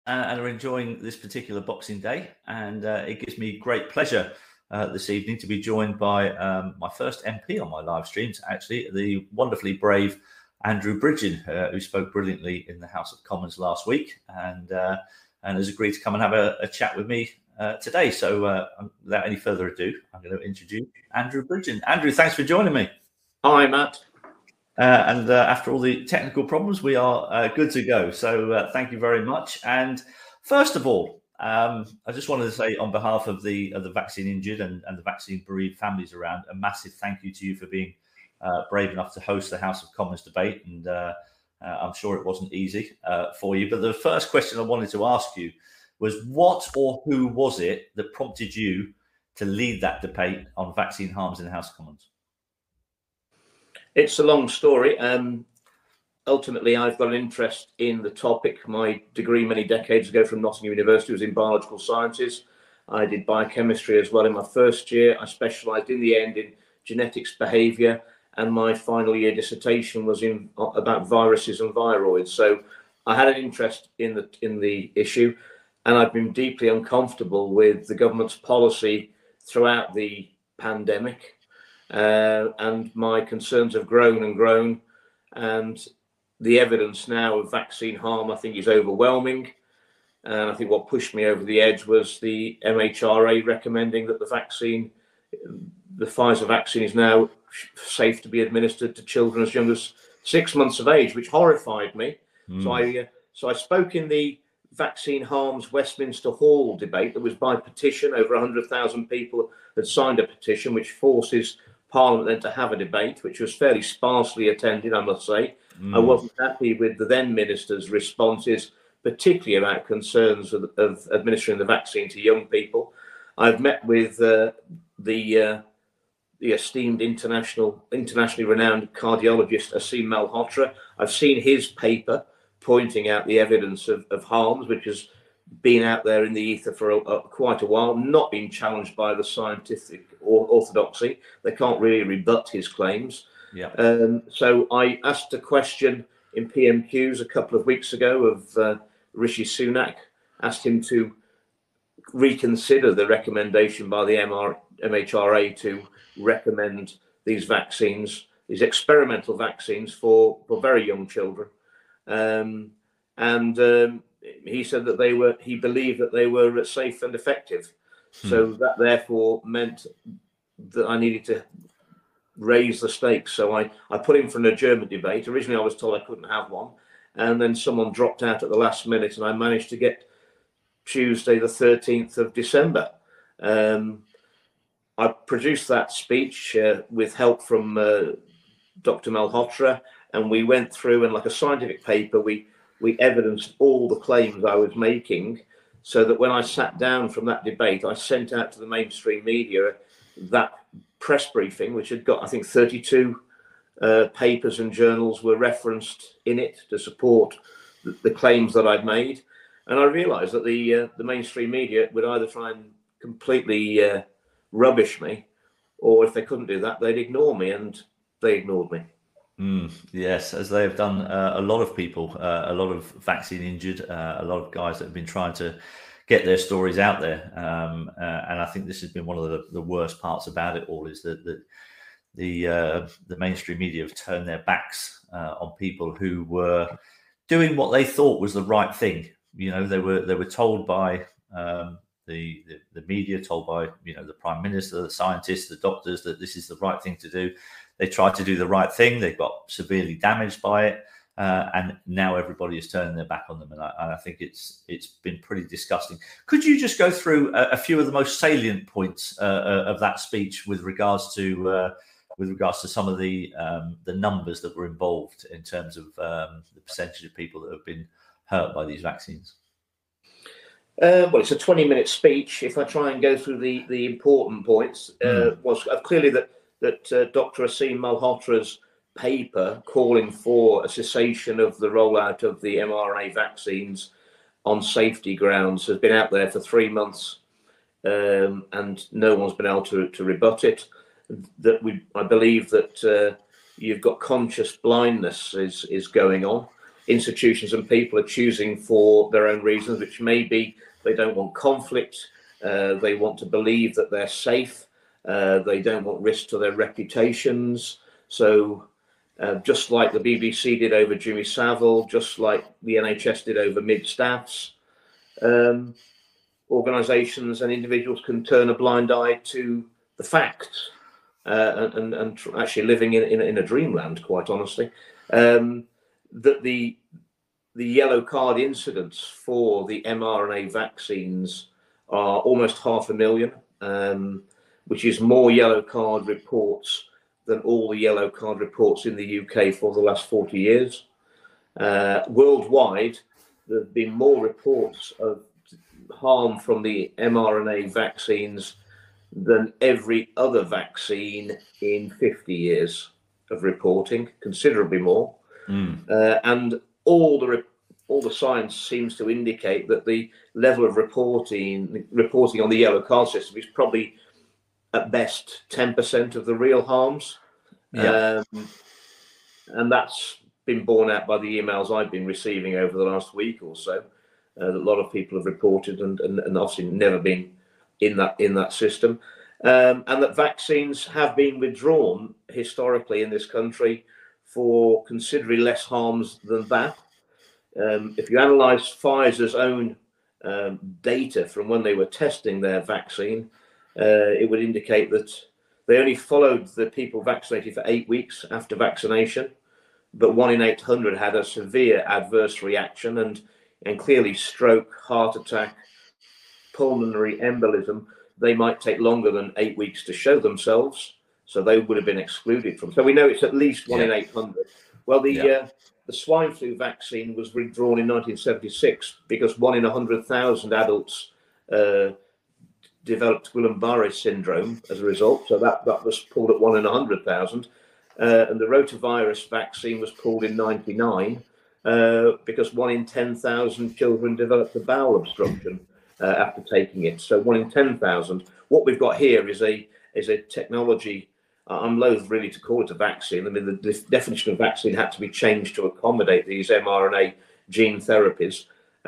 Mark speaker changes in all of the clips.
Speaker 1: and are enjoying this particular Boxing Day. And it gives me great pleasure this evening to be joined by my first MP on my live streams, actually, the wonderfully brave Andrew Bridgen, who spoke brilliantly in the House of Commons last week and has agreed to come and have a chat with me today. So without any further ado, I'm going to introduce Andrew Bridgen. Andrew, thanks for joining me.
Speaker 2: Hi, Matt.
Speaker 1: And after all the technical problems, we are good to go. So thank you very much. And first of all, I just wanted to say on behalf of the vaccine injured and the vaccine bereaved families around, a massive thank you to you for being brave enough to host the House of Commons debate. And I'm sure it wasn't easy for you. But the first question I wanted to ask you was, what or who was it that prompted you to lead that debate on vaccine harms in the House of Commons?
Speaker 2: It's a long story. Ultimately, I've got an interest in the topic. My degree many decades ago from Nottingham University was in biological sciences. I did biochemistry as well in my first year. I specialised in the end in genetics behaviour, and my final year dissertation was about viruses and viroids. So I had an interest in the issue, and I've been deeply uncomfortable with the government's policy throughout the pandemic. And my concerns have grown and grown, and the evidence now of vaccine harm, I think, is overwhelming. And I think what pushed me over the edge was the MHRA recommending that the Pfizer vaccine is now safe to be administered to children as young as 6 months of age, which horrified me. So I spoke in the Vaccine Harms Westminster Hall debate that was by petition. Over 100,000 people had signed a petition which forces Parliament then to have a debate, which was fairly sparsely attended, I must say. I wasn't happy with the then minister's responses, particularly about concerns of administering the vaccine to young people. I've met with the esteemed internationally renowned cardiologist Aseem Malhotra. I've seen his paper pointing out the evidence of harms, which has been out there in the ether for quite a while, not been challenged by the scientific orthodoxy. They can't really rebut his claims. So I asked a question in PMQs a couple of weeks ago of Rishi Sunak, asked him to reconsider the recommendation by the MHRA to recommend these vaccines, these experimental vaccines for very young children. He said that he believed that they were safe and effective. So that therefore meant that I needed to raise the stakes. So I put in for an adjournment debate. Originally, I was told I couldn't have one. And then someone dropped out at the last minute, and I managed to get Tuesday, the 13th of December. I produced that speech with help from Dr. Malhotra, and we went through, and like a scientific paper, we evidenced all the claims I was making, so that when I sat down from that debate, I sent out to the mainstream media that press briefing, which had got, I think, 32 papers and journals were referenced in it to support the claims that I'd made. And I realised that the mainstream media would either try and completely rubbish me, or if they couldn't do that, they'd ignore me, and they ignored me.
Speaker 1: Yes, as they have done a lot of people, a lot of vaccine injured, a lot of guys that have been trying to get their stories out there. And I think this has been one of the worst parts about it all, is that the mainstream media have turned their backs on people who were doing what they thought was the right thing. You know, they were told by the media, told by the Prime Minister, the scientists, the doctors, that this is the right thing to do. They tried to do the right thing. They got severely damaged by it, and now everybody is turning their back on them. And I think it's been pretty disgusting. Could you just go through a few of the most salient points of that speech with regards to some of the numbers that were involved in terms of the percentage of people that have been hurt by these vaccines?
Speaker 2: Well, it's a 20-minute speech. If I try and go through the important points, was clearly that Dr. Aseem Malhotra's paper calling for a cessation of the rollout of the mRNA vaccines on safety grounds has been out there for 3 months, and no one's been able to rebut it. I believe that you've got conscious blindness is going on. institutions and people are choosing for their own reasons, which may be they don't want conflict, they want to believe that they're safe, they don't want risk to their reputations. So just like the BBC did over Jimmy Savile, just like the NHS did over Mid Staffs, organisations and individuals can turn a blind eye to the facts and actually living in a dreamland, quite honestly. That the yellow card incidents for the mRNA vaccines are almost 500,000, which is more yellow card reports than all the yellow card reports in the UK for the last 40 years. Worldwide, there have been more reports of harm from the mRNA vaccines than every other vaccine in 50 years of reporting, considerably more. And all the science seems to indicate that the level of reporting on the yellow card system is probably at best 10% of the real harms. And that's been borne out by the emails I've been receiving over the last week or so. A lot of people have reported and obviously never been in that system. And that vaccines have been withdrawn historically in this country for considerably less harms than that. If you analyse Pfizer's own data from when they were testing their vaccine, it would indicate that they only followed the people vaccinated for 8 weeks after vaccination, but 1 in 800 had a severe adverse reaction, and clearly stroke, heart attack, pulmonary embolism, they might take longer than 8 weeks to show themselves, so they would have been excluded from. So we know it's at least 1 in 800. Well, the swine flu vaccine was withdrawn in 1976 because 1 in 100,000 adults developed Guillain-Barré syndrome as a result. So that was pulled at 1 in 100,000. And the rotavirus vaccine was pulled in 99 because 1 in 10,000 children developed a bowel obstruction after taking it. So 1 in 10,000. What we've got here is a technology. I'm loath really to call it a vaccine. I mean, the definition of vaccine had to be changed to accommodate these mRNA gene therapies.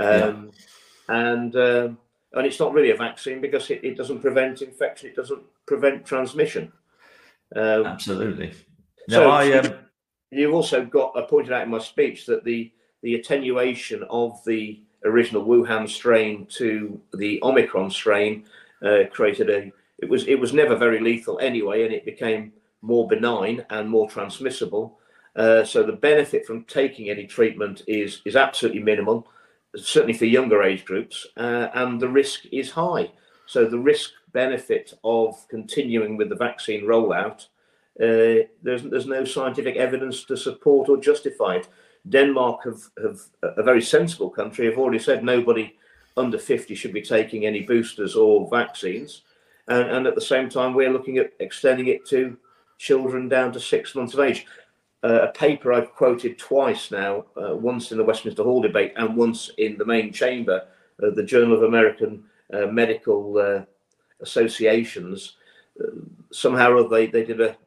Speaker 2: And it's not really a vaccine because it doesn't prevent infection. It doesn't prevent transmission.
Speaker 1: Absolutely. No,
Speaker 2: you've also got, I pointed out in my speech that the attenuation of the original Wuhan strain to the Omicron strain created it was never very lethal anyway, and it became more benign and more transmissible. So the benefit from taking any treatment is absolutely minimal, certainly for younger age groups, and the risk is high. So the risk benefit of continuing with the vaccine rollout, there's no scientific evidence to support or justify it. Denmark have a very sensible country, have already said nobody under 50 should be taking any boosters or vaccines. And at the same time, we're looking at extending it to children down to 6 months of age. A paper I've quoted twice now, once in the Westminster Hall debate and once in the main chamber, the Journal of American Medical Associations. Somehow or other, they did a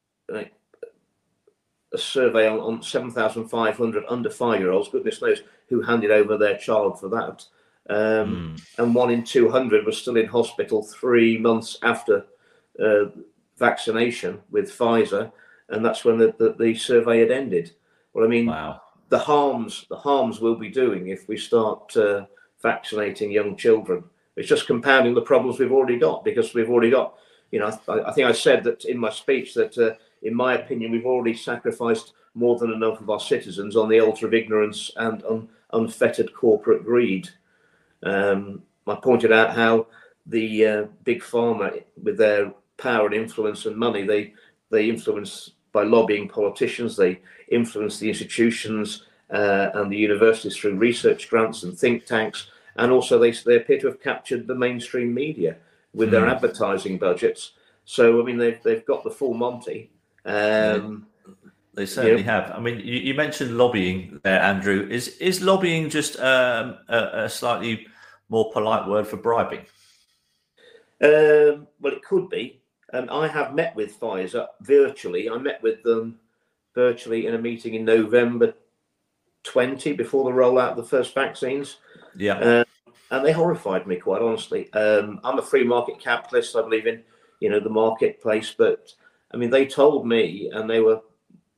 Speaker 2: survey on 7,500 under 5-year-olds, goodness knows, who handed over their child for that. And 1 in 200 was still in hospital 3 months after vaccination with Pfizer, and that's when the survey had ended. Well, I mean, the harms we'll be doing if we start vaccinating young children. It's just compounding the problems we've already got, because we've already got, I think I said that in my speech that in my opinion, we've already sacrificed more than enough of our citizens on the altar of ignorance and unfettered corporate greed. I pointed out how the big pharma, with their power and influence and money, they influence by lobbying politicians, they influence the institutions and the universities through research grants and think tanks, and also they appear to have captured the mainstream media with their advertising budgets. So I mean, they've got the full Monty.
Speaker 1: They certainly have. I mean, you mentioned lobbying there, Andrew. Is lobbying just a slightly more polite word for bribing?
Speaker 2: Well, it could be. I have met with Pfizer virtually. I met with them virtually in a meeting in November 20 before the rollout of the first vaccines.
Speaker 1: Yeah.
Speaker 2: And they horrified me, quite honestly. I'm a free market capitalist. I believe in, the marketplace. But I mean, they told me, and they were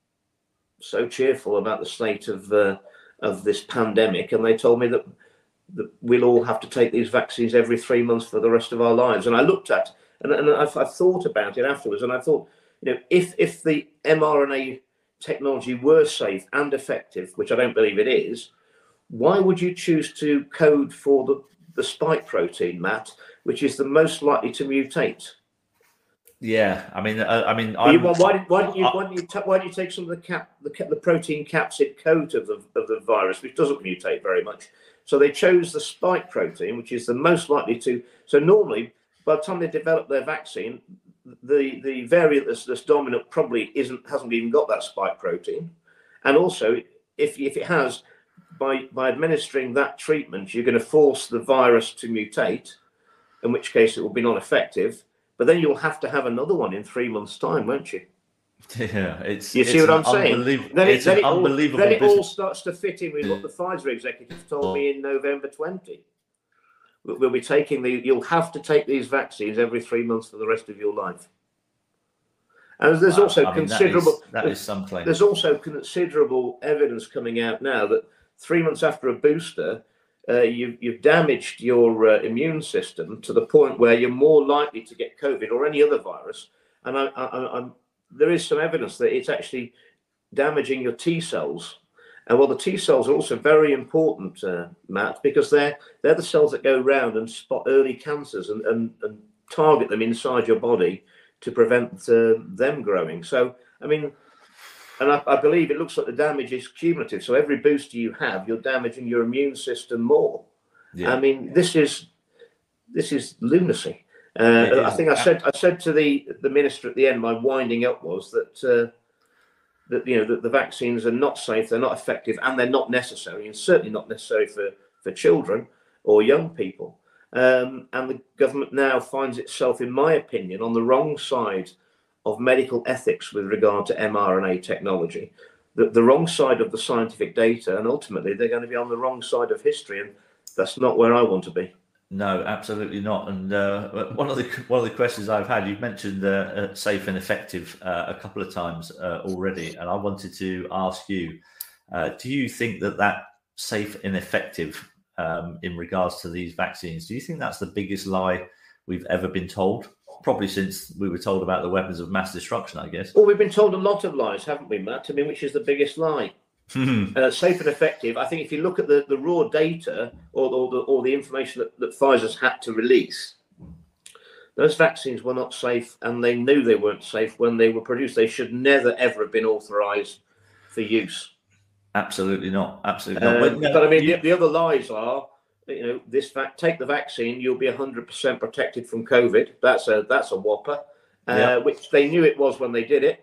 Speaker 2: so cheerful about the state of this pandemic, and they told me that we'll all have to take these vaccines every 3 months for the rest of our lives. And I looked at, and I've thought about it afterwards, and I thought, if the mRNA technology were safe and effective, which I don't believe it is, why would you choose to code for the spike protein, Matt, which is the most likely to mutate?
Speaker 1: Yeah, I mean,
Speaker 2: why don't you take some of the protein capsid coat of the virus, which doesn't mutate very much? So they chose the spike protein, which is the most likely to. So normally, by the time they develop their vaccine, the variant that's dominant probably hasn't even got that spike protein, and also if it has. By administering that treatment, you're going to force the virus to mutate, in which case it will be non-effective. But then you'll have to have another one in 3 months' time, won't you?
Speaker 1: Yeah,
Speaker 2: you see what I'm saying? Then it all starts to fit in with what the Pfizer executives told me in November 20. We'll be taking you'll have to take these vaccines every 3 months for the rest of your life. And there's also considerable.
Speaker 1: That is some claim.
Speaker 2: There's also considerable evidence coming out now that 3 months after a booster, you've damaged your immune system to the point where you're more likely to get COVID or any other virus. And there is some evidence that it's actually damaging your T cells. And the T cells are also very important, Matt, because they're the cells that go around and spot early cancers and target them inside your body to prevent them growing. So, I mean, and I believe it looks like the damage is cumulative. So every booster you have, you're damaging your immune system more. Yeah. I mean, this is lunacy. I think I said to the minister at the end, my winding up was that the vaccines are not safe, they're not effective, and they're not necessary, and certainly not necessary for children or young people. And the government now finds itself, in my opinion, on the wrong side of medical ethics with regard to mRNA technology, the wrong side of the scientific data, and ultimately they're going to be on the wrong side of history, and that's not where I want to be.
Speaker 1: No, absolutely not. And one of the questions I've had, you've mentioned safe and effective a couple of times already, and I wanted to ask you: do you think that safe and effective in regards to these vaccines? Do you think that's the biggest lie we've ever been told? Probably since we were told about the weapons of mass destruction, I guess.
Speaker 2: Well, we've been told a lot of lies, haven't we, Matt? I mean, which is the biggest lie? Safe and effective. I think if you look at the raw data or the information that Pfizer's had to release, those vaccines were not safe, and they knew they weren't safe when they were produced. They should never, ever have been authorized for use.
Speaker 1: Absolutely not. Absolutely not.
Speaker 2: But I mean, the other lies are, take the vaccine, you'll be 100% protected from COVID. That's a whopper, which they knew it was when they did it.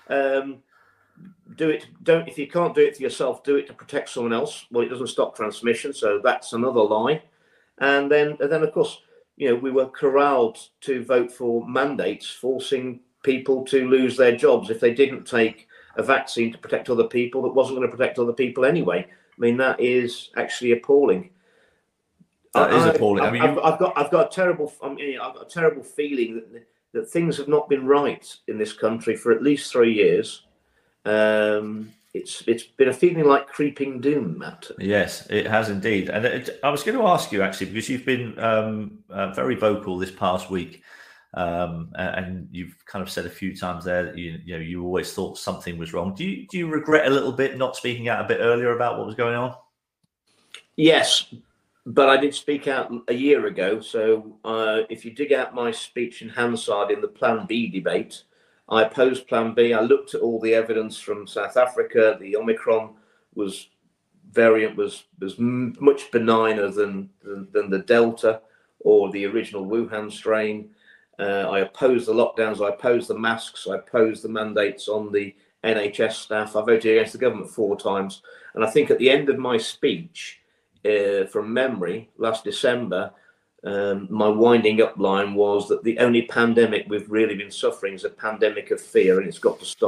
Speaker 2: If you can't do it for yourself, do it to protect someone else. Well, it doesn't stop transmission, so that's another lie. And then of course, we were corralled to vote for mandates forcing people to lose their jobs if they didn't take a vaccine to protect other people that wasn't going to protect other people anyway. I mean, that is actually appalling.
Speaker 1: That is appalling. I mean,
Speaker 2: I've got a terrible feeling that things have not been right in this country for at least 3 years. It's been a feeling like creeping doom, Matt.
Speaker 1: Yes, it has indeed. And I was going to ask you actually, because you've been very vocal this past week, and you've kind of said a few times there that you always thought something was wrong. Do you regret a little bit not speaking out a bit earlier about what was going on?
Speaker 2: Yes, but I did speak out a year ago. So if you dig out my speech in Hansard in the Plan B debate, I opposed Plan B. I looked at all the evidence from South Africa. The Omicron variant was much benigner than the Delta or the original Wuhan strain. I opposed the lockdowns. I opposed the masks. I opposed the mandates on the NHS staff. I voted against the government 4 times. And I think at the end of my speech, from memory, last December, my winding up line was that the only pandemic we've really been suffering is a pandemic of fear, and it's got to stop.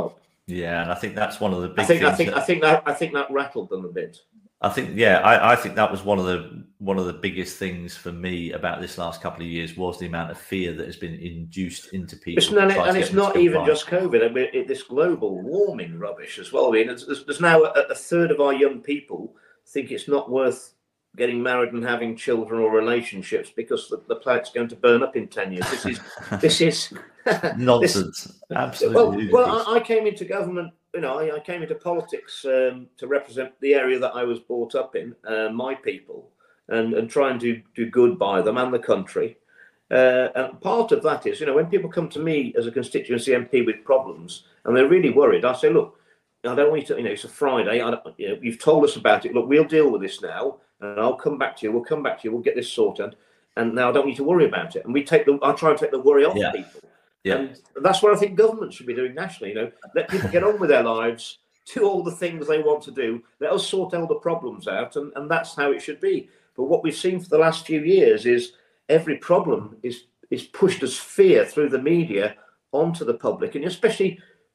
Speaker 1: Yeah, and I think that's one of the big
Speaker 2: I
Speaker 1: things.
Speaker 2: think that rattled them a bit.
Speaker 1: I think, yeah, I think that was one of the biggest things for me about this last couple of years was the amount of fear that has been induced into people.
Speaker 2: It's not even just COVID. I mean, this global warming rubbish as well. I mean, there's now a third of our young people think it's not worth getting married and having children or relationships because the planet's going to burn up in 10 years. This is
Speaker 1: nonsense. Absolutely.
Speaker 2: Well, I came into government. I came into politics to represent the area that I was brought up in, my people, and try and do good by them and the country. And part of that is, when people come to me as a constituency MP with problems and they're really worried, I say, look, I don't want you to, it's a Friday. You've told us about it. Look, we'll deal with this now, and I'll come back to you. We'll come back to you. We'll get this sorted. And now I don't need to worry about it. And I try and take the worry off people.
Speaker 1: Yeah.
Speaker 2: And that's what I think government should be doing nationally. Let people get on with their lives, do all the things they want to do. Let us sort all the problems out, and that's how it should be. But what we've seen for the last few years is every problem is pushed as fear through the media onto the public, and especially,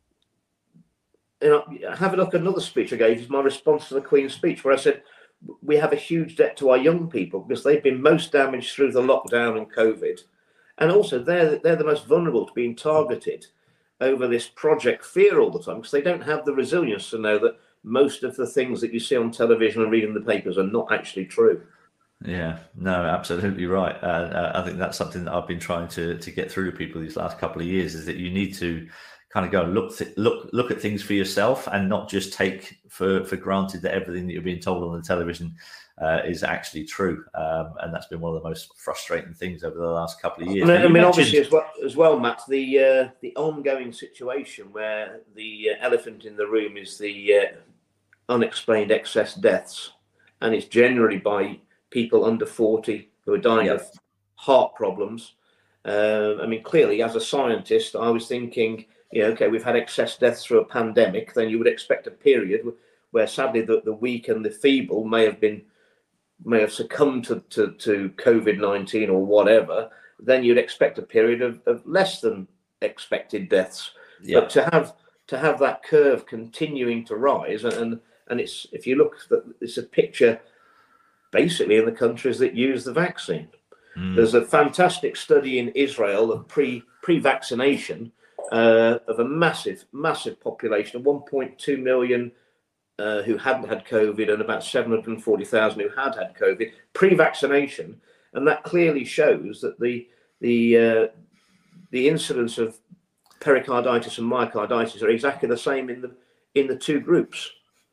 Speaker 2: have a look at another speech I gave. Is my response to the Queen's speech, where I said we have a huge debt to our young people because they've been most damaged through the lockdown and COVID. And also, they're the most vulnerable to being targeted over this Project Fear all the time because they don't have the resilience to know that most of the things that you see on television and read in the papers are not actually true.
Speaker 1: Yeah, no, absolutely right. I think that's something that I've been trying to get through to people these last couple of years is that you need to kind of go and look at things for yourself and not just take for granted that everything that you're being told on the television is actually true, and that's been one of the most frustrating things over the last couple of years.
Speaker 2: I mean, obviously, as well, Matt, the ongoing situation where the elephant in the room is the unexplained excess deaths, and it's generally by people under 40 who are dying of heart problems. I mean, clearly, as a scientist, I was thinking, okay, we've had excess deaths through a pandemic, then you would expect a period where, sadly, the weak and the feeble may have succumbed to COVID-19 or whatever, then you'd expect a period of less than expected deaths. Yeah. But to have that curve continuing to rise, and it's, if you look, it's a picture basically in the countries that use the vaccine. There's a fantastic study in Israel of pre-vaccination of a massive population of 1.2 million who hadn't had COVID and about 740,000 who had COVID pre-vaccination, and that clearly shows that the incidence of pericarditis and myocarditis are exactly the same in the two groups.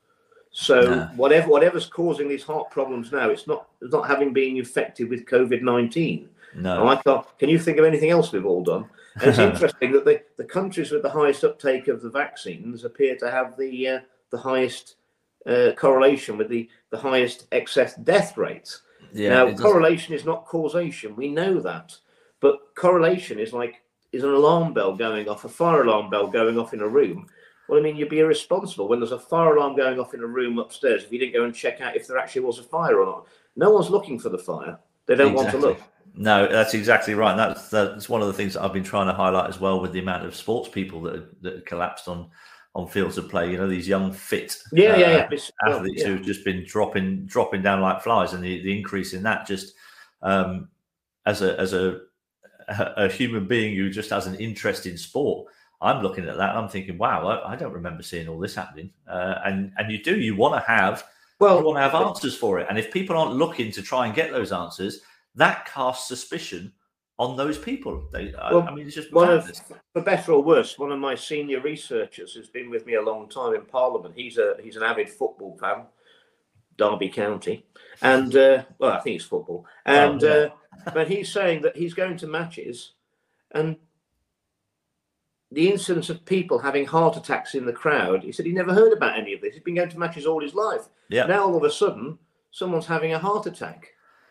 Speaker 2: So whatever's causing these heart problems now, it's not having been infected with COVID-19. No, can you think of anything else we've all done? And it's interesting that the countries with the highest uptake of the vaccines appear to have the highest correlation with the highest excess death rates. Yeah, now, correlation is not causation. We know that. But correlation is an alarm bell going off, a fire alarm bell going off in a room. Well, I mean, you'd be irresponsible when there's a fire alarm going off in a room upstairs if you didn't go and check out if there actually was a fire or not. No one's looking for the fire. They don't want to look.
Speaker 1: No, that's exactly right. And that's one of the things that I've been trying to highlight as well with the amount of sports people that collapsed on fields of play. These young, fit athletes who've just been dropping down like flies, and the increase in that just as a human being who just has an interest in sport. I'm looking at that and I'm thinking, wow, I don't remember seeing all this happening. And you want to have answers for it. And if people aren't looking to try and get those answers, that casts suspicion on those people. It's just
Speaker 2: for better or worse, one of my senior researchers who's been with me a long time in Parliament, he's an avid football fan, Derby County, and I think it's football. And but he's saying that he's going to matches, and the incidence of people having heart attacks in the crowd, he said he never heard about any of this. He's been going to matches all his life. Yeah. Now all of a sudden, someone's having a heart attack.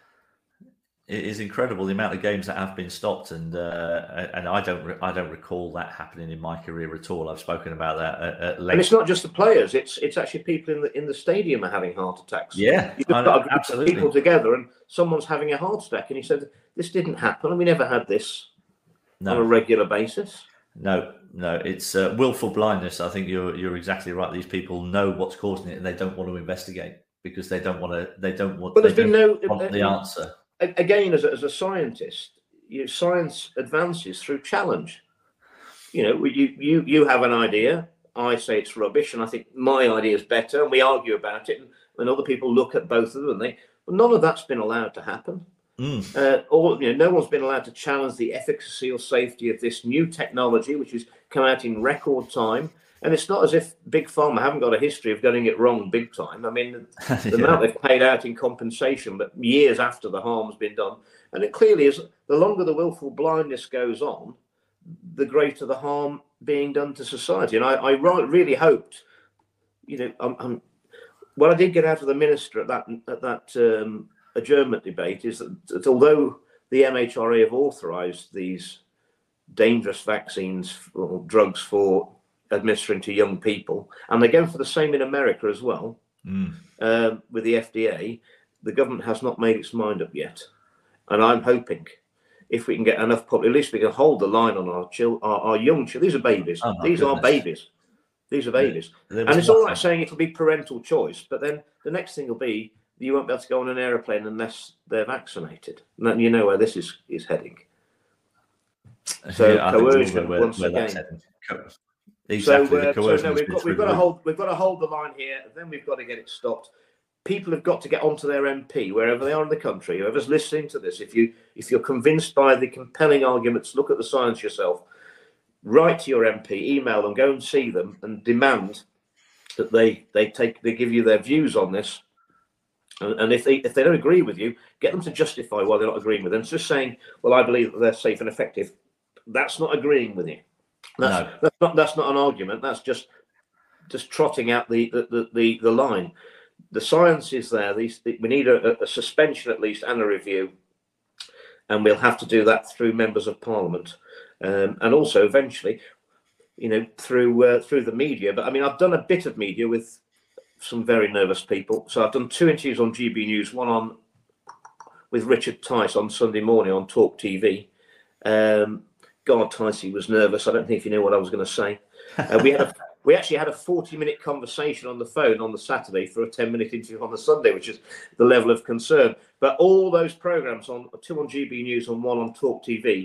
Speaker 1: It is incredible the amount of games that have been stopped, and I don't recall that happening in my career at all. I've spoken about that at length.
Speaker 2: And it's not just the players; it's actually people in the stadium are having heart attacks.
Speaker 1: Yeah,
Speaker 2: you've got a group of people together, and someone's having a heart attack. And he said, "This didn't happen, and we never had this on a regular basis."
Speaker 1: No, no, it's willful blindness. I think you're exactly right. These people know what's causing it, and they don't want to investigate because they don't want to. They don't want.
Speaker 2: But there's been no
Speaker 1: want the answer.
Speaker 2: Again, as a scientist, science advances through challenge. You have an idea. I say it's rubbish, and I think my idea is better, and we argue about it, and other people look at both of them. But none of that's been allowed to happen. No one's been allowed to challenge the efficacy or safety of this new technology, which has come out in record time. And it's not as if Big Pharma haven't got a history of getting it wrong big time. I mean, the amount they've paid out in compensation, but years after the harm's been done. And it clearly is, the longer the willful blindness goes on, the greater the harm being done to society. And I really hoped, what I did get out of the minister at that adjournment debate is that although the MHRA have authorised these dangerous vaccines or drugs for administering to young people, and they're going for the same in America as well, with the FDA, the government has not made its mind up yet. And I'm hoping if we can get enough at least we can hold the line on our young children. These are babies. These are babies. These are babies. And it's all right saying it'll be parental choice, but then the next thing will be you won't be able to go on an aeroplane unless they're vaccinated. And then you know where this is heading. So coercion once again.
Speaker 1: Exactly.
Speaker 2: We've got to hold the line here, and then we've got to get it stopped. People have got to get onto their MP wherever they are in the country. Whoever's listening to this, if you're convinced by the compelling arguments, look at the science yourself. Write to your MP, email them, go and see them, and demand that they give you their views on this. And if they don't agree with you, get them to justify why they're not agreeing with them. It's just saying, well, I believe that they're safe and effective. That's not agreeing with you. That's not an argument. That's just trotting out the line. The science is there. We need a suspension at least and a review, and we'll have to do that through members of Parliament, and also eventually, through the media. But I mean, I've done a bit of media with some very nervous people. So I've done 2 interviews on GB News, one with Richard Tice on Sunday morning on Talk TV. God, Ticey was nervous. I don't think if you knew what I was going to say. We actually had a 40-minute conversation on the phone on the Saturday for a 10-minute interview on the Sunday, which is the level of concern. But all those programs, 2 on GB News and 1 on Talk TV,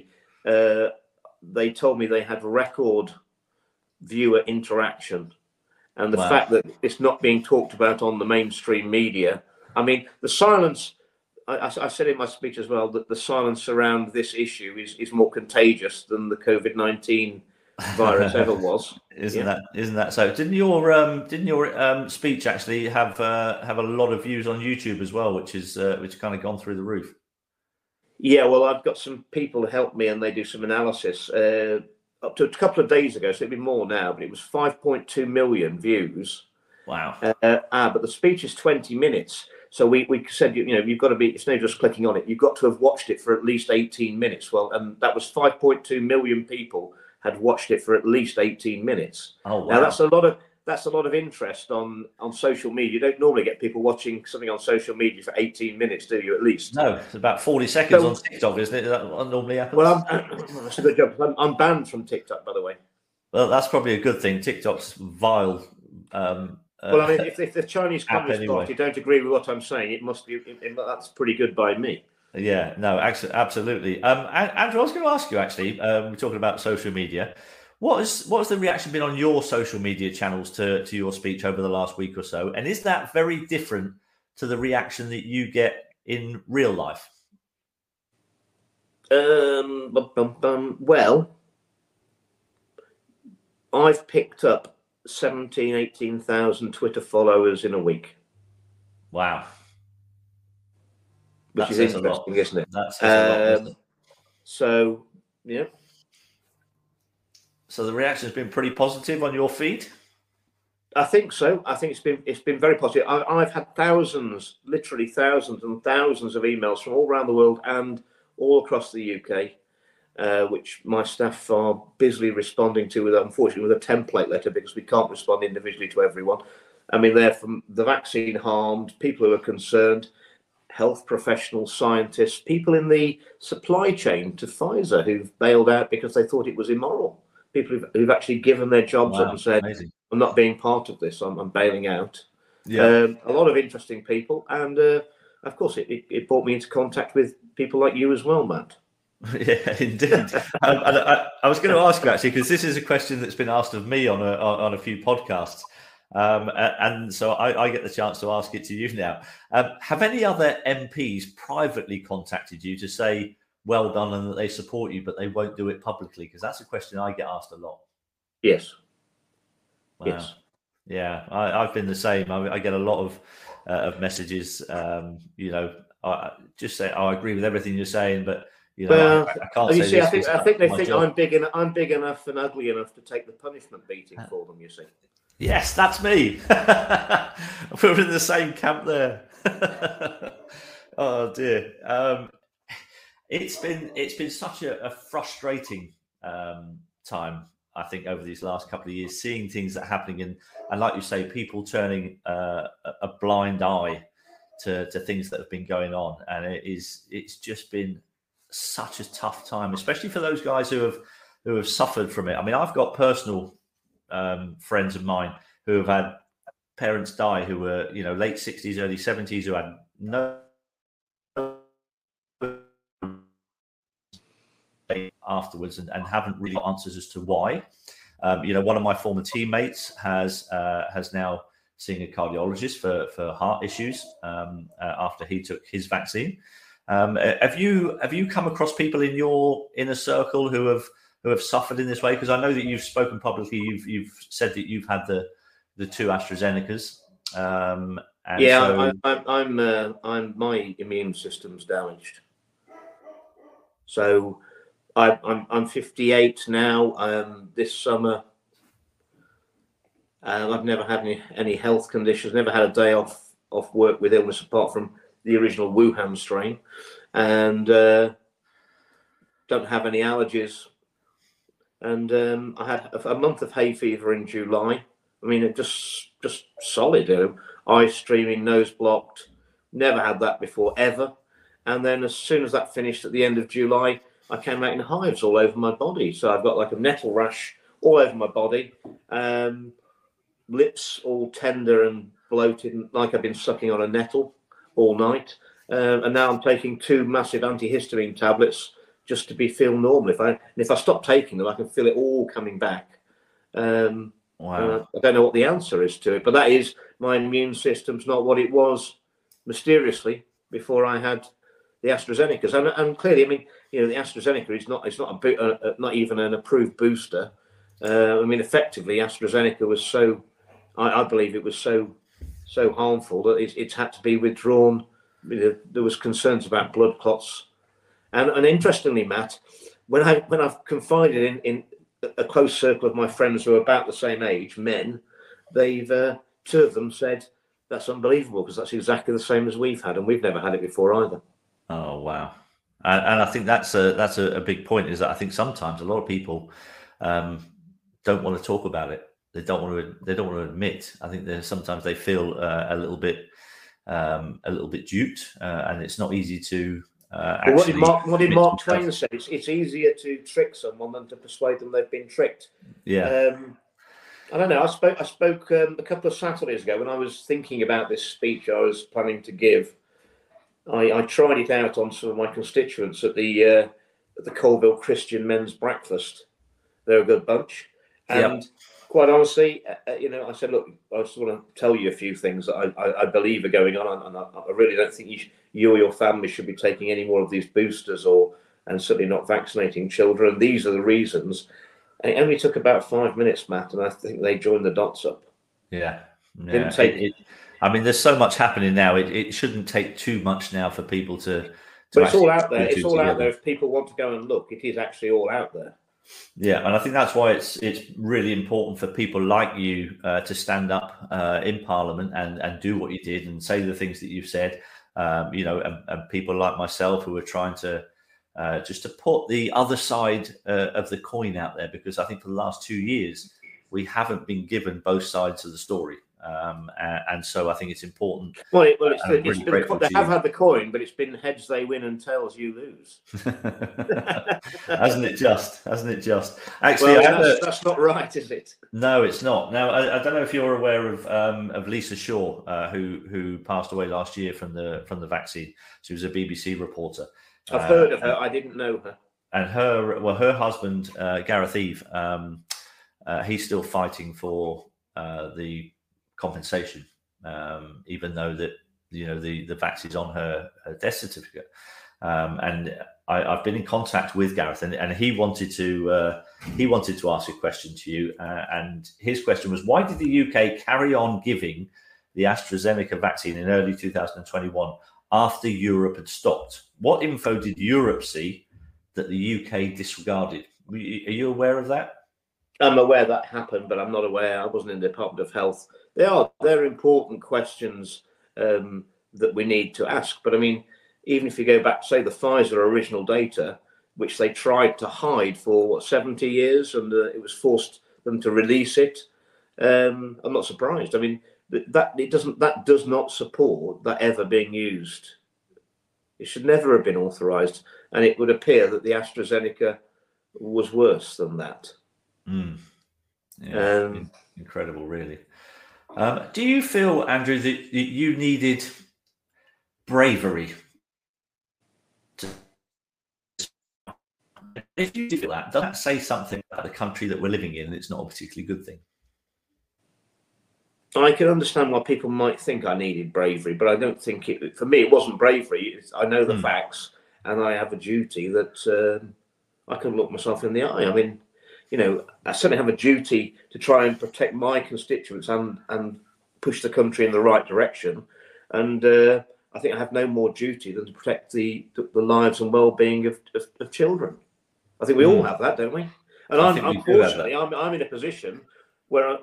Speaker 2: they told me they had record viewer interaction. And the fact that it's not being talked about on the mainstream media. I mean, the silence, I said in my speech as well, that the silence around this issue is more contagious than the COVID-19 virus ever was.
Speaker 1: Isn't that so? Didn't your speech actually have a lot of views on YouTube as well, which kind of gone through the roof?
Speaker 2: Yeah, well, I've got some people to help me, and they do some analysis. Up to a couple of days ago, so it'd be more now, but it was 5.2 million views.
Speaker 1: Wow.
Speaker 2: But the speech is 20 minutes. So we said, you've got to be, it's no just clicking on it. You've got to have watched it for at least 18 minutes. Well, and that was 5.2 million people had watched it for at least 18 minutes.
Speaker 1: Oh, wow.
Speaker 2: Now that's a lot of interest on social media. You don't normally get people watching something on social media for 18 minutes, do you, at least?
Speaker 1: No, it's about 40 seconds on TikTok, isn't it? Is that what normally happens?
Speaker 2: Well, that's a good job. I'm banned from TikTok, by the way.
Speaker 1: Well, that's probably a good thing. TikTok's vile.
Speaker 2: Well, I mean, if the Chinese Communist Party don't agree with what I'm saying, it must be, that's pretty good by me.
Speaker 1: Yeah, no, absolutely. Andrew, I was going to ask you, actually, we're talking about social media. What has the reaction been on your social media channels to your speech over the last week or so? And is that very different to the reaction that you get in real life?
Speaker 2: Well, I've picked up 18,000 Twitter followers in a week.
Speaker 1: Wow.
Speaker 2: Which is interesting, isn't it?
Speaker 1: That's a lot, isn't it?
Speaker 2: So, yeah.
Speaker 1: So the reaction has been pretty positive on your feed?
Speaker 2: I think so. I think it's been very positive. I've had thousands, literally thousands and thousands of emails from all around the world and all across the UK, which my staff are busily responding to, unfortunately, with a template letter, because we can't respond individually to everyone. I mean, they're from the vaccine harmed, people who are concerned, health professionals, scientists, people in the supply chain to Pfizer who've bailed out because they thought it was immoral, people who've actually given their jobs up and said,
Speaker 1: amazing.
Speaker 2: I'm not being part of this, I'm bailing out.
Speaker 1: Yeah.
Speaker 2: A lot of interesting people, and of course it brought me into contact with people like you as well, Matt.
Speaker 1: Yeah, indeed. I was going to ask you actually, because this is a question that's been asked of me on a few podcasts, and so I get the chance to ask it to you now. Have any other MPs privately contacted you to say well done and that they support you, but they won't do it publicly? Because that's a question I get asked a lot.
Speaker 2: Yes.
Speaker 1: Wow.
Speaker 2: Yes.
Speaker 1: Yeah, I've been the same. I get a lot of messages. I just say, I agree with everything you're saying, but
Speaker 2: well,
Speaker 1: I can't say.
Speaker 2: You see, I think they think
Speaker 1: job.
Speaker 2: I'm big enough and ugly enough to take the punishment beating for them. You see.
Speaker 1: Yes, that's me. We're in the same camp there. Oh dear. It's been such a frustrating time, I think, over these last couple of years, seeing things that are happening and like you say, people turning a blind eye to things that have been going on, and it's just been such a tough time, especially for those guys who have suffered from it. I mean, I've got personal friends of mine who have had parents die who were late 60s, early 70s, who had no afterwards and haven't really got answers as to why. One of my former teammates has now seen a cardiologist for heart issues after he took his vaccine. Have you come across people in your inner circle who have suffered in this way? Because I know that you've spoken publicly. You've said that you've had the 2 AstraZenecas. I'm my immune system's damaged.
Speaker 2: So I'm 58 now. This summer, I've never had any health conditions. Never had a day off work with illness apart from the original Wuhan strain, and don't have any allergies. And I had a month of hay fever in July. I mean, it just solid. Eyes streaming, nose blocked. Never had that before, ever. And then as soon as that finished at the end of July, I came out in hives all over my body. So I've got like a nettle rash all over my body. Lips all tender and bloated, like I've been sucking on a nettle all night. And now I'm taking 2 massive antihistamine tablets just to feel normal. If I stop taking them, I can feel it all coming back.
Speaker 1: Wow.
Speaker 2: I don't know what the answer is to it, but that is, my immune system's not what it was mysteriously before I had the AstraZenecas. And clearly, I mean, the AstraZeneca is not even an approved booster. I mean, effectively, AstraZeneca was so, I believe it was so harmful that it's had to be withdrawn. There was concerns about blood clots, and interestingly, Matt, when I've confided in a close circle of my friends who are about the same age, men, they've 2 of them said that's unbelievable because that's exactly the same as we've had, and we've never had it before either.
Speaker 1: Oh wow! And I think that's a big point. Is that I think sometimes a lot of people don't want to talk about it. They don't want to admit. I think sometimes they feel a little bit duped, and it's not easy to.
Speaker 2: What did Mark Twain say? It's easier to trick someone than to persuade them they've been tricked.
Speaker 1: Yeah.
Speaker 2: I don't know. I spoke a couple of Saturdays ago when I was thinking about this speech I was planning to give. I tried it out on some of my constituents at the Colville Christian Men's Breakfast. They're a good bunch, and quite honestly, I said, look, I just want to tell you a few things that I believe are going on, and I really don't think you or your family should be taking any more of these boosters, and certainly not vaccinating children. These are the reasons. And it only took about 5 minutes, Matt, and I think they joined the dots up.
Speaker 1: Yeah.
Speaker 2: Didn't take
Speaker 1: I mean, there's so much happening now. It shouldn't take too much now for people to
Speaker 2: but it's all out there. It's all out there. If people want to go and look, it is actually all out there.
Speaker 1: Yeah, and I think that's why it's really important for people like you to stand up in Parliament and do what you did and say the things that you've said. And people like myself who are trying to just to put the other side of the coin out there, because I think for the last 2 years we haven't been given both sides of the story. And so I think it's important.
Speaker 2: They have had the coin, but it's been heads they win and tails you lose.
Speaker 1: Hasn't it just? Actually,
Speaker 2: that's not right, is it?
Speaker 1: No, it's not. Now, I don't know if you're aware of Lisa Shaw, who passed away last year from the vaccine. She was a BBC reporter.
Speaker 2: I've heard of her. I didn't know her.
Speaker 1: And her husband, Gareth Eve, he's still fighting for the compensation, even though that the vaccine's on her death certificate. And I've been in contact with Gareth, and he wanted to ask a question to you. And his question was, why did the UK carry on giving the AstraZeneca vaccine in early 2021 after Europe had stopped? What info did Europe see that the UK disregarded? Are you aware of that?
Speaker 2: I'm aware that happened, but I'm not aware. I wasn't in the Department of Health. They're important questions that we need to ask. But I mean, even if you go back, say, the Pfizer original data, which they tried to hide for 70 years, and it was forced them to release it. I'm not surprised. I mean, that does not support that ever being used. It should never have been authorised, and it would appear that the AstraZeneca was worse than that.
Speaker 1: Yeah, incredible, really. Do you feel, Andrew, that you needed bravery? If you feel that, does that say something about the country that we're living in? It's not a particularly good thing.
Speaker 2: I can understand why people might think I needed bravery, but I don't think for me, it wasn't bravery. I know the facts, and I have a duty that I can look myself in the eye. I mean, I certainly have a duty to try and protect my constituents and push the country in the right direction. And I think I have no more duty than to protect the lives and well-being of children. I think we all have that, don't we? And unfortunately, I'm in a position where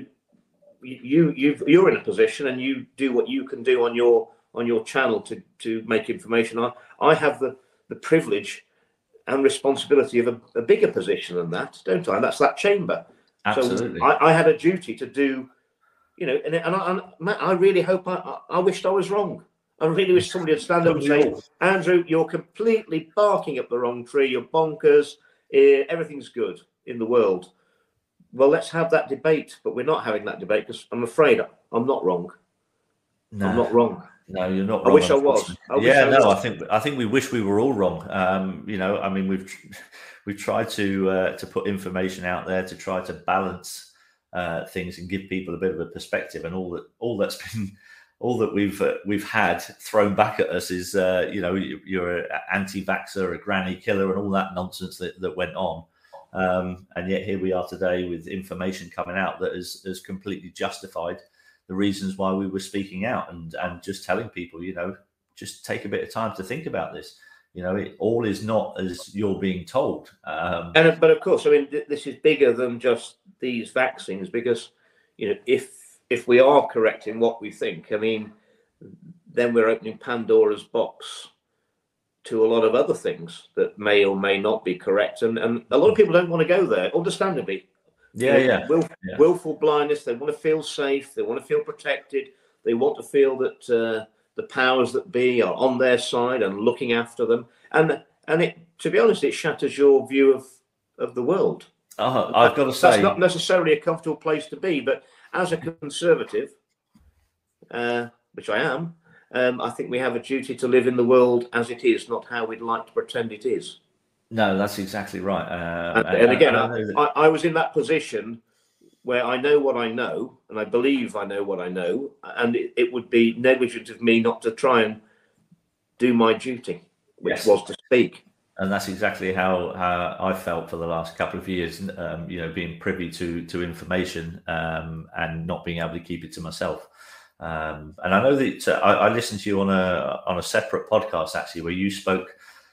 Speaker 2: you're in a position, and you do what you can do on your channel to make information. I have the privilege and responsibility of a bigger position than that, don't I? And that's that chamber.
Speaker 1: Absolutely.
Speaker 2: So I had a duty to do, and Matt, I really hope I wished I was wrong. I really wish somebody would stand up and say, Andrew, you're completely barking up the wrong tree. You're bonkers. Everything's good in the world. Well, let's have that debate, but we're not having that debate because I'm afraid I'm not wrong. No. I'm not wrong.
Speaker 1: No, you're not wrong.
Speaker 2: I wish I was.
Speaker 1: I think we wish we were all wrong. I mean, we've tried to put information out there to try to balance things and give people a bit of a perspective, and all that we've had thrown back at us is you're an anti-vaxxer, a granny killer, and all that nonsense that went on. And yet here we are today with information coming out that has completely justified the reasons why we were speaking out and just telling people, just take a bit of time to think about this. It all is not as you're being told.
Speaker 2: But of course, I mean, this is bigger than just these vaccines, because, if we are correct in what we think, I mean, then we're opening Pandora's box to a lot of other things that may or may not be correct. And a lot of people don't want to go there, understandably. Willful blindness. They want to feel safe. They want to feel protected. They want to feel that the powers that be are on their side and looking after them. And it, to be honest, it shatters your view of the world.
Speaker 1: I've got to say,
Speaker 2: that's not necessarily a comfortable place to be. But as a conservative, which I am, I think we have a duty to live in the world as it is, not how we'd like to pretend it is.
Speaker 1: No, that's exactly right.
Speaker 2: And again, I was in that position where I know what I know, and I believe I know what I know, and it would be negligent of me not to try and do my duty, which was to speak.
Speaker 1: And that's exactly how I felt for the last couple of years, being privy to information and not being able to keep it to myself. And I know that I listened to you on a separate podcast, actually, where you spoke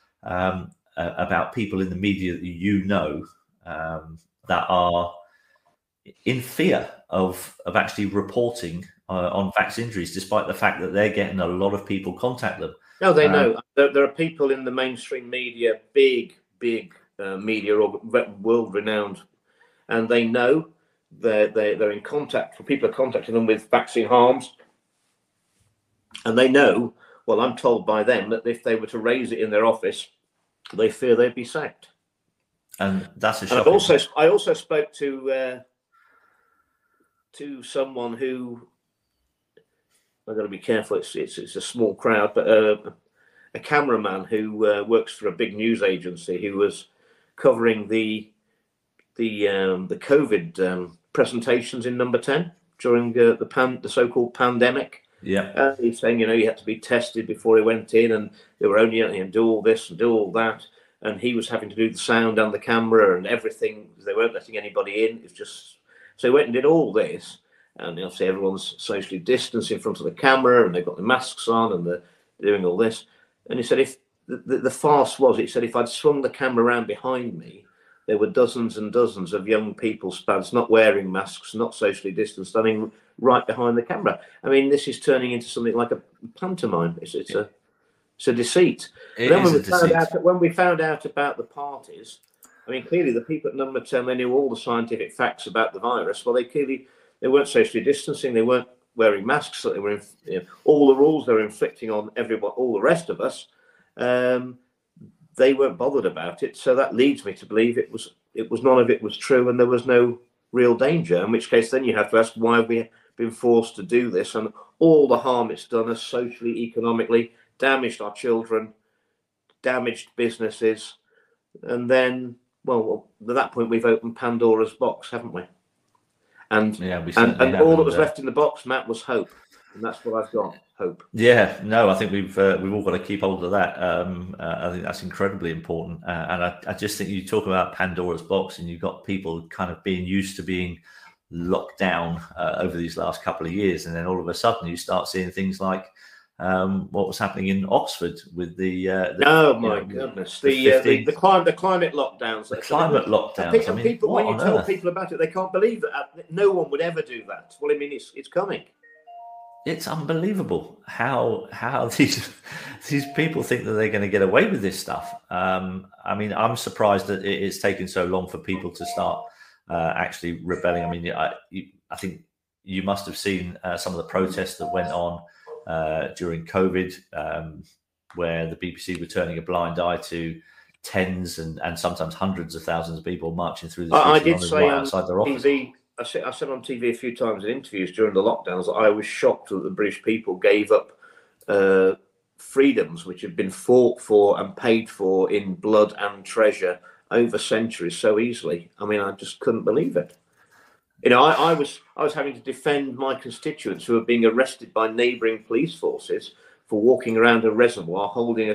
Speaker 1: about people in the media that that are in fear of actually reporting on vax injuries, despite the fact that they're getting a lot of people contact them.
Speaker 2: No, they know. There are people in the mainstream media, big media, or world-renowned, and they know they're in contact. People are contacting them with vaccine harms, and they know. Well, I'm told by them that if they were to raise it in their office, they fear they'd be sacked.
Speaker 1: And that's a shocking.
Speaker 2: And I also spoke to someone who, I've got to be careful. It's a small crowd, but a cameraman who works for a big news agency who was covering the COVID presentations in Number 10 during the so-called pandemic.
Speaker 1: Yeah,
Speaker 2: he's saying, you had to be tested before he went in, and they were only do all this and do all that, and he was having to do the sound and the camera and everything. They weren't letting anybody in. It's just so he went and did all this, and obviously everyone's socially distanced in front of the camera, and they've got the masks on, and they're doing all this. And he said, if the farce was, he said, if I'd swung the camera around behind me, there were dozens and dozens of young people, spads, not wearing masks, not socially distanced, standing right behind the camera. I mean, this is turning into something like a pantomime. It's a deceit. When we found out about the parties, I mean, clearly the people at Number 10, they knew all the scientific facts about the virus. Well, they weren't socially distancing. They weren't wearing masks. So they were all the rules they were inflicting on everyone, all the rest of us. They weren't bothered about it, so that leads me to believe it was none of it was true, and there was no real danger. In which case, then you have to ask, why have we been forced to do this, and all the harm it's done us socially, economically, damaged our children, damaged businesses, and then, well, at that point we've opened Pandora's box, haven't we? And all that was left in the box, Matt, was hope, and that's what I've got. Hope.
Speaker 1: Yeah, no, I think we've all got to keep hold of that. I think that's incredibly important, and I just think you talk about Pandora's box, and you've got people kind of being used to being locked down over these last couple of years, and then all of a sudden you start seeing things like what was happening in Oxford with the
Speaker 2: goodness, the climate lockdowns.
Speaker 1: The climate lockdowns.
Speaker 2: When you tell people about it, they can't believe that. No one would ever do that. Well, I mean, it's coming.
Speaker 1: It's unbelievable how these people think that they're going to get away with this stuff. I mean, I'm surprised that it's taken so long for people to start actually rebelling. I mean, I think you must have seen some of the protests that went on during COVID, where the BBC were turning a blind eye to tens and sometimes hundreds of thousands of people marching through the streets.
Speaker 2: I did say
Speaker 1: right outside their office.
Speaker 2: I said on TV a few times in interviews during the lockdowns that I was shocked that the British people gave up freedoms which had been fought for and paid for in blood and treasure over centuries so easily. I mean, I just couldn't believe it. I was having to defend my constituents who were being arrested by neighbouring police forces for walking around a reservoir holding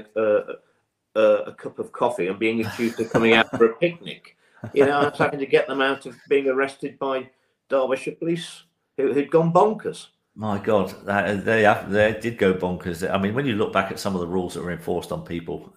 Speaker 2: a cup of coffee and being accused of coming out for a picnic. I was having to get them out of being arrested by Derbyshire police who'd gone bonkers.
Speaker 1: My God, they did go bonkers. I mean, when you look back at some of the rules that were enforced on people,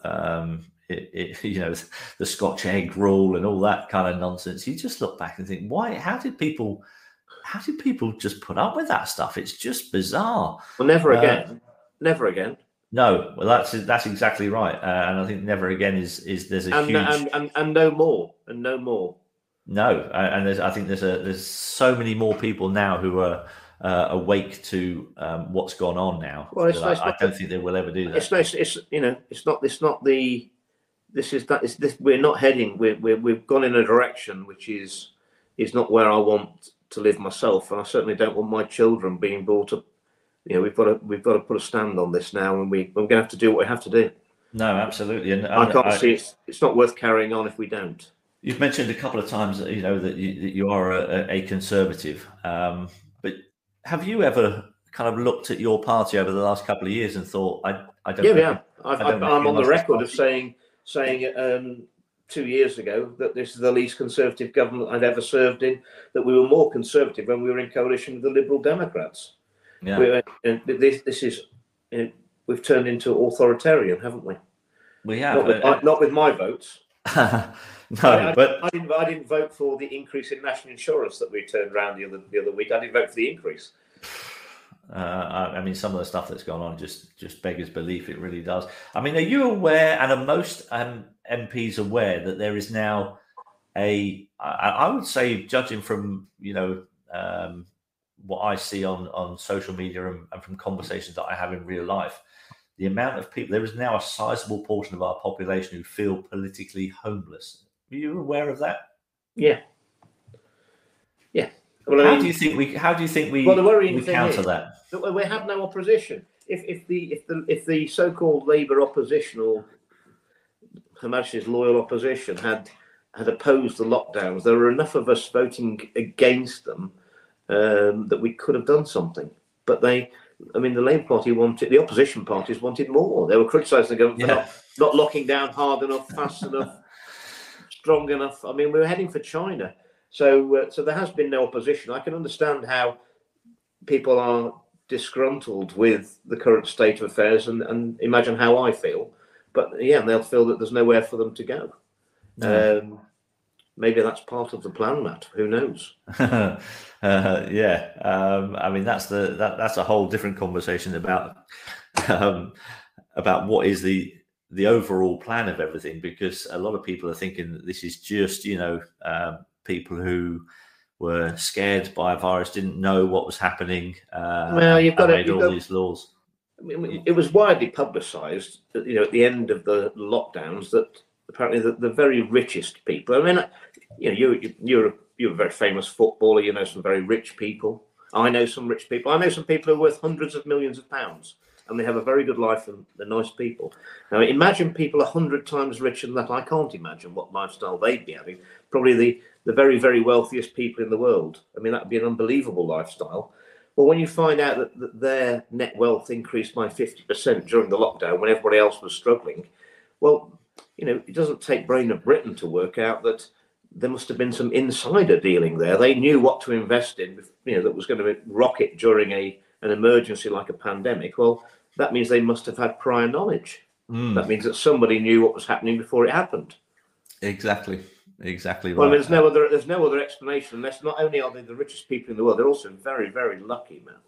Speaker 1: the Scotch egg rule and all that kind of nonsense, you just look back and think, why? How did people just put up with that stuff? It's just bizarre.
Speaker 2: Well, never again. Never again.
Speaker 1: No, well, that's exactly right, and I think never again is there's a huge
Speaker 2: and no more and no more.
Speaker 1: No, and I think there's so many more people now who are awake to what's gone on now. Well, I don't think they will ever do that. We're not heading. We've gone in a direction which is not where I want to live myself, and I certainly don't want my children being brought up. We've got to put a stand on this now, and we're going to have to do what we have to do. No, absolutely, and
Speaker 2: I can't see it's not worth carrying on if we don't.
Speaker 1: You've mentioned a couple of times that that you are a conservative, but have you ever kind of looked at your party over the last couple of years and thought, I don't? Yeah.
Speaker 2: I'm on the record of saying 2 years ago that this is the least conservative government I've ever served in. That we were more conservative when we were in coalition with the Liberal Democrats. Yeah. This is we've turned into authoritarian, haven't we?
Speaker 1: We have.
Speaker 2: Not with my votes.
Speaker 1: No, but
Speaker 2: I didn't vote for the increase in national insurance that we turned around the other week. I didn't vote for the increase.
Speaker 1: I mean, some of the stuff that's gone on just beggars belief. It really does. I mean, are you aware, and are most MPs aware, that there is now I would say, judging from what I see on social media and from conversations that I have in real life, the amount of people, there is now a sizable portion of our population who feel politically homeless. Are you aware of that?
Speaker 2: Yeah. Well,
Speaker 1: how do you think we counter that?
Speaker 2: We have no opposition. If the so-called Labour opposition, or Her Majesty's loyal opposition, had opposed the lockdowns, there were enough of us voting against them that we could have done something. But the Labour Party the opposition parties wanted more. They were criticising the government for not locking down hard enough, fast enough, strong enough. We were heading for China. So there has been no opposition. I can understand how people are disgruntled with the current state of affairs, and imagine how I feel. But they'll feel that there's nowhere for them to go. No. Maybe that's part of the plan, Matt. Who knows?
Speaker 1: That's a whole different conversation about what is the overall plan of everything, because a lot of people are thinking that this is just people who were scared by a virus, didn't know what was happening. These laws.
Speaker 2: It was widely publicised that at the end of the lockdowns that apparently the very richest people. You're a very famous footballer. You know some very rich people. I know some rich people. I know some people who are worth hundreds of millions of pounds, and they have a very good life and they're nice people. Now, imagine people 100 times richer than that. I can't imagine what lifestyle they'd be having. Probably the very, very wealthiest people in the world. That would be an unbelievable lifestyle. Well, when you find out that their net wealth increased by 50% during the lockdown when everybody else was struggling, well, it doesn't take Brain of Britain to work out that there must have been some insider dealing there. They knew what to invest in, that was going to rocket during an emergency like a pandemic. Well, that means they must have had prior knowledge. That means that somebody knew what was happening before it happened.
Speaker 1: Exactly right.
Speaker 2: Well, there's no other explanation, unless not only are they the richest people in the world, they're also very, very lucky, Matt.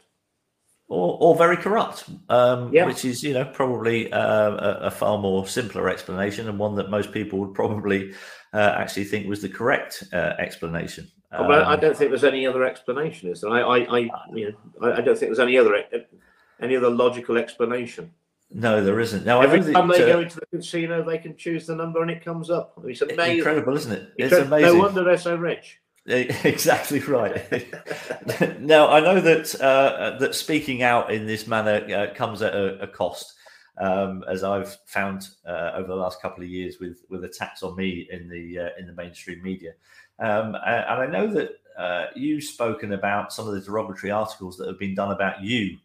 Speaker 1: Or very corrupt, which is probably a far more simpler explanation, and one that most people would probably actually think was the correct explanation.
Speaker 2: But I don't think there's any other explanation, is there? I don't think there's any other logical explanation.
Speaker 1: No, there isn't. Now,
Speaker 2: every time they go into the casino, they can choose the number and it comes up. It's amazing.
Speaker 1: Incredible, isn't it? It's amazing.
Speaker 2: No wonder they're so rich.
Speaker 1: Exactly right. Now, I know that speaking out in this manner comes at a cost, as I've found over the last couple of years with attacks on me in the mainstream media. And I know that you've spoken about some of the derogatory articles that have been done about you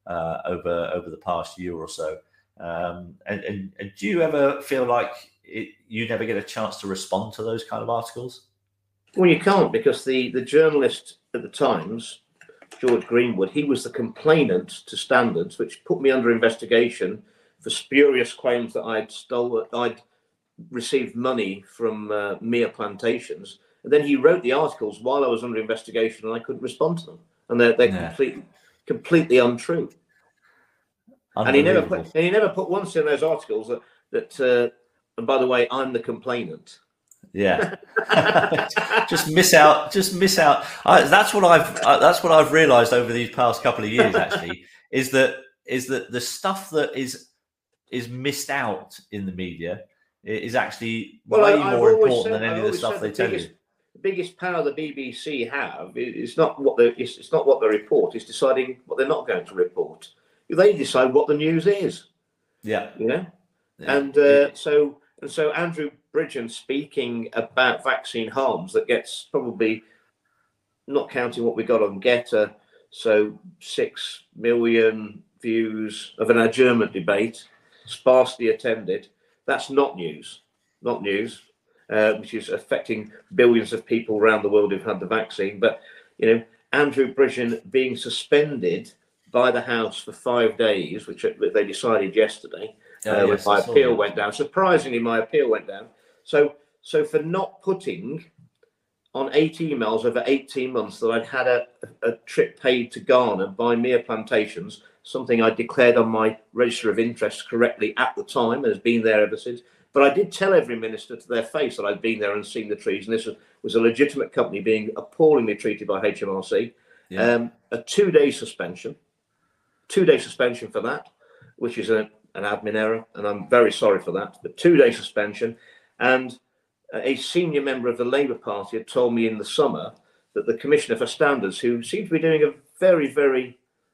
Speaker 1: over the past year or so. And do you ever feel like you never get a chance to respond to those kind of articles?
Speaker 2: Well, you can't, because the journalist at the Times, George Greenwood, he was the complainant to Standards, which put me under investigation for spurious claims that I'd received money from Mere Plantations. And then he wrote the articles while I was under investigation, and I couldn't respond to them. And they're completely untrue. And he never put once in those articles that and by the way, I'm the complainant.
Speaker 1: Yeah. just miss out. That's what I've realized over these past couple of years, actually, is that the stuff that is missed out in the media is actually way more important than any of the stuff they tell you.
Speaker 2: The biggest power the BBC have is not what they report. It's deciding what they're not going to report. They decide what the news is.
Speaker 1: Yeah.
Speaker 2: And so Andrew Bridgen speaking about vaccine harms that gets probably, not counting what we got on Getter, so 6 million views of an adjournment debate, sparsely attended. That's not news, which is affecting billions of people around the world who've had the vaccine. But, Andrew Bridgen being suspended by the House for 5 days, which they decided yesterday, when my appeal went down. Surprisingly, my appeal went down. So for not putting on 8 emails over 18 months that I'd had a trip paid to Ghana by Mere Plantations, something I declared on my register of interests correctly at the time and has been there ever since, But I did tell every minister to their face that I'd been there and seen the trees, and this was a legitimate company being appallingly treated by HMRC. Yeah. A 2-day suspension. 2-day suspension for that, which is an admin error, and I'm very sorry for that. But 2-day suspension, and a senior member of the Labour Party had told me in the summer that the Commissioner for Standards, who seemed to be doing a very, very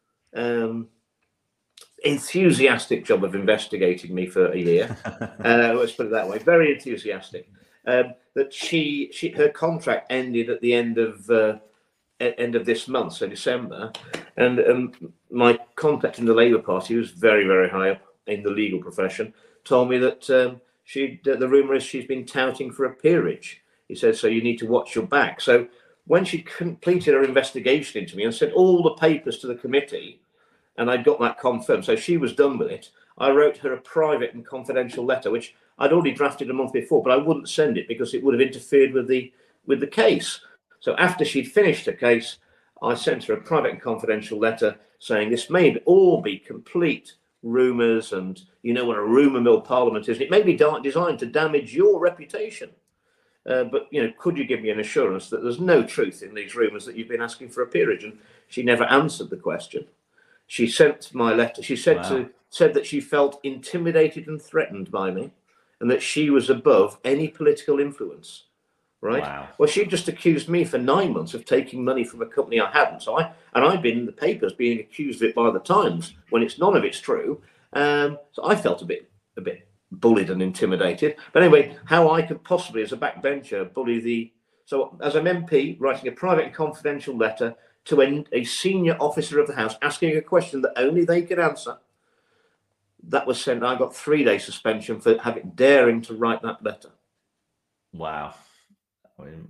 Speaker 2: enthusiastic job of investigating me for a year, let's put it that way, very enthusiastic, that her contract ended at the end of this month, so December, and my contact in the Labour Party, who's very, very high up in the legal profession, told me that the rumour is she's been touting for a peerage. He said, so you need to watch your back. So when she completed her investigation into me and sent all the papers to the committee, and I'd got that confirmed, so she was done with it, I wrote her a private and confidential letter, which I'd already drafted a month before, but I wouldn't send it because it would have interfered with the case. So after she'd finished her case, I sent her a private and confidential letter saying this may all be complete rumours, and you know what a rumour mill parliament is. It may be designed to damage your reputation. But, you know, could you give me an assurance that there's no truth in these rumours that you've been asking for a peerage? And she never answered the question. She sent my letter. She said that she felt intimidated and threatened by me, and that she was above any political influence. Right. Wow. Well, she just accused me for 9 months of taking money from a company I hadn't. So I've been in the papers being accused of it by the Times when none of it's true. So I felt a bit bullied and intimidated. But anyway, how I could possibly, as a backbencher, bully so as an MP, writing a private and confidential letter to a senior officer of the House, asking a question that only they could answer, that was sent. I got 3-day suspension for daring to write that letter.
Speaker 1: Wow. I mean...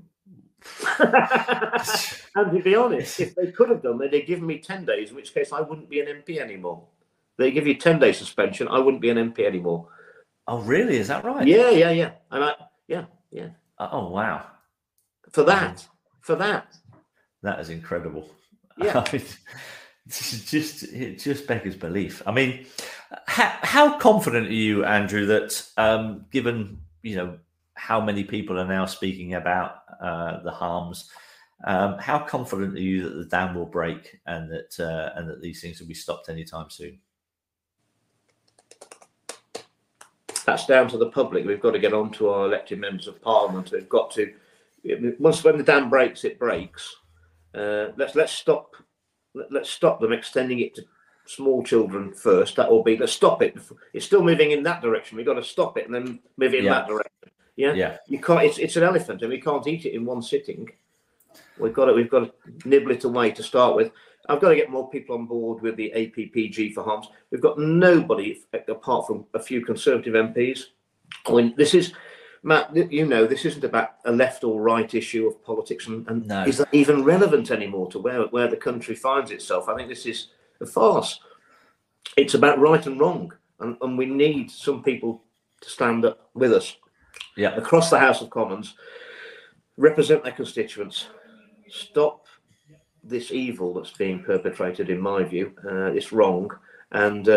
Speaker 2: And to be honest, if they could have done that, they'd given me 10 days, in which case I wouldn't be an MP anymore. They give you 10-day suspension, I wouldn't be an MP anymore.
Speaker 1: Oh, really? Is that right?
Speaker 2: Yeah. And yeah.
Speaker 1: Oh, wow.
Speaker 2: For that.
Speaker 1: That is incredible.
Speaker 2: Yeah.
Speaker 1: I mean, it just beggars belief. I mean, how confident are you, Andrew, that given, you know, how many people are now speaking about the harms, how confident are you that the dam will break and that these things will be stopped anytime soon?
Speaker 2: That's down to the public. We've got to get on to our elected members of Parliament. We've got to, when the dam breaks, it breaks. Let's stop them extending it to small children first. That will be, let's stop it. It's still moving in that direction. We've got to stop it and then move in that direction. Yeah. You can't. It's an elephant, and we can't eat it in one sitting. We've got to nibble it away to start with. I've got to get more people on board with the APPG for harms. We've got nobody apart from a few Conservative MPs. I mean, this is, Matt, you know, this isn't about a left or right issue of politics, and no. Is that even relevant anymore to where the country finds itself? I think this is a farce. It's about right and wrong, and we need some people to stand up with us.
Speaker 1: Yeah,
Speaker 2: across the House of Commons, represent their constituents, stop this evil that's being perpetrated. In my view, it's wrong, and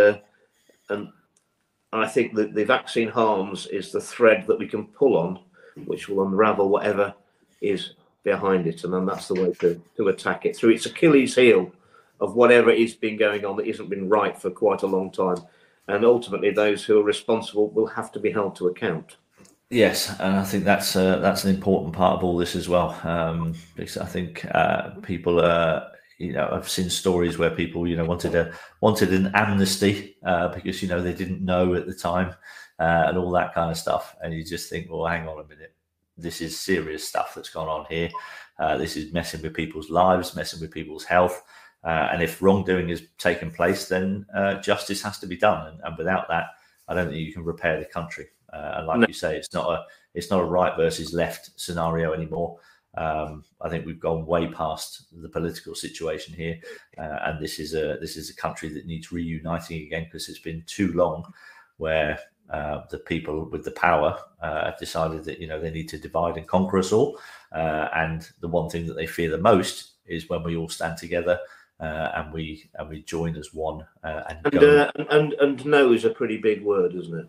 Speaker 2: I think that the vaccine harms is the thread that we can pull on, which will unravel whatever is behind it, and then that's the way to attack it, through its Achilles heel of whatever is been going on that isn't been right for quite a long time, and ultimately those who are responsible will have to be held to account.
Speaker 1: Yes, and I think that's an important part of all this as well, because I think people, you know, I've seen stories where people, you know, wanted an amnesty because, you know, they didn't know at the time and all that kind of stuff, and you just think, well, hang on a minute, this is serious stuff that's gone on here. This is messing with people's lives, messing with people's health, and if wrongdoing has taken place, then justice has to be done, and without that, I don't think you can repair the country. And like you say, it's not a right versus left scenario anymore. I think we've gone way past the political situation here, and this is a country that needs reuniting again, because it's been too long where the people with the power have decided that, you know, they need to divide and conquer us all, and the one thing that they fear the most is when we all stand together and we join as one. And no is a pretty big word, isn't it?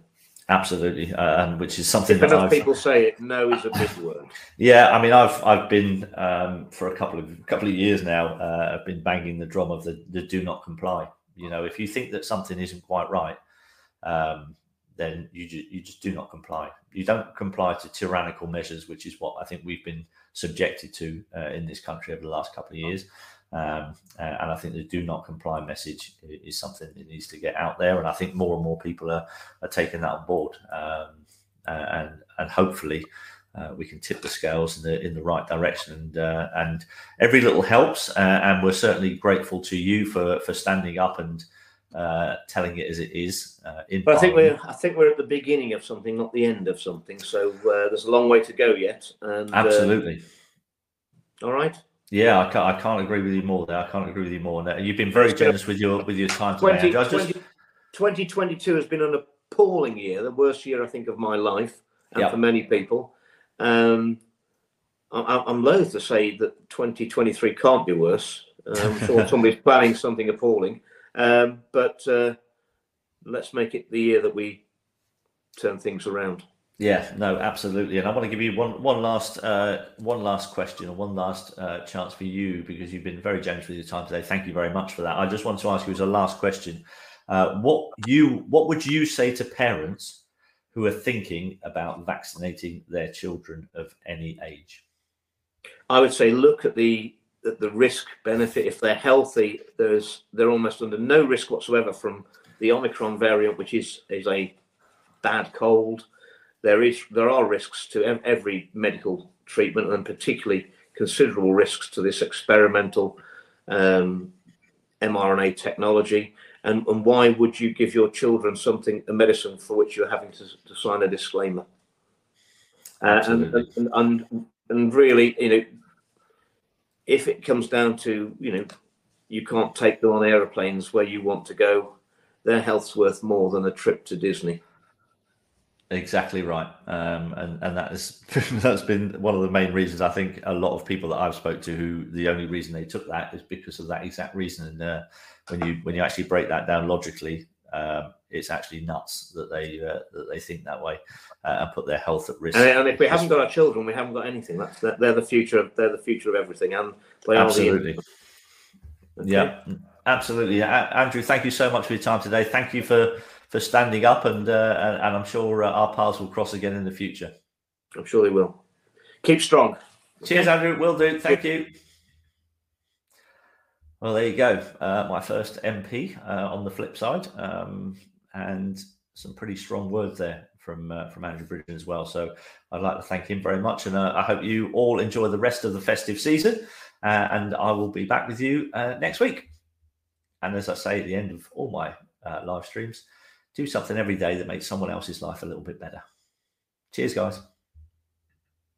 Speaker 1: Absolutely, and which is something
Speaker 2: If
Speaker 1: that
Speaker 2: enough people say it, no is a big word.
Speaker 1: Yeah, I mean, I've been for a couple of years now. I've been banging the drum of the do not comply. You know, if you think that something isn't quite right, then you just do not comply. You don't comply to tyrannical measures, which is what I think we've been subjected to in this country over the last couple of years. And I think the do not comply message is something that needs to get out there. And I think more and more people are taking that on board. And hopefully we can tip the scales in the right direction. And every little helps. And we're certainly grateful to you for standing up and telling it as it is.
Speaker 2: But I think we're at the beginning of something, not the end of something. So there's a long way to go yet. And,
Speaker 1: absolutely.
Speaker 2: All right.
Speaker 1: Yeah, I can't agree with you more there. I can't agree with you more. You've been very generous with your time today.
Speaker 2: 2022 has been an appalling year, the worst year I think of my life, and for many people. I'm loath to say that 2023 can't be worse. I'm sure somebody's planning something appalling, but let's make it the year that we turn things around.
Speaker 1: Yeah, no, absolutely. And I want to give you one last question, or one last chance for you, because you've been very generous with your time today. Thank you very much for that. I just want to ask you as a last question, what would you say to parents who are thinking about vaccinating their children of any age?
Speaker 2: I would say look at the risk benefit. If they're healthy, they're almost under no risk whatsoever from the Omicron variant, which is a bad cold. There are risks to every medical treatment, and particularly considerable risks to this experimental mRNA technology. And why would you give your children a medicine for which you're having to sign a disclaimer? And really, if it comes down to, you can't take them on aeroplanes where you want to go, their health's worth more than a trip to Disney.
Speaker 1: Exactly right, and that's been one of the main reasons. I think a lot of people that I've spoke to, who the only reason they took that is because of that exact reason. And when you actually break that down logically, it's actually nuts that they think that way and put their health at risk.
Speaker 2: And if we haven't got our children, we haven't got anything. They're the future. They're the future of everything, and they
Speaker 1: absolutely.
Speaker 2: Okay.
Speaker 1: Yeah, absolutely. Andrew, thank you so much for your time today. Thank you for standing up, and I'm sure our paths will cross again in the future.
Speaker 2: I'm sure they will. Keep strong.
Speaker 1: Cheers, Andrew. Will do. Thank you. Well, there you go. My first MP on the flip side, and some pretty strong words there from Andrew Bridgen as well. So I'd like to thank him very much, and I hope you all enjoy the rest of the festive season. And I will be back with you next week. And as I say at the end of all my live streams, do something every day that makes someone else's life a little bit better. Cheers, guys.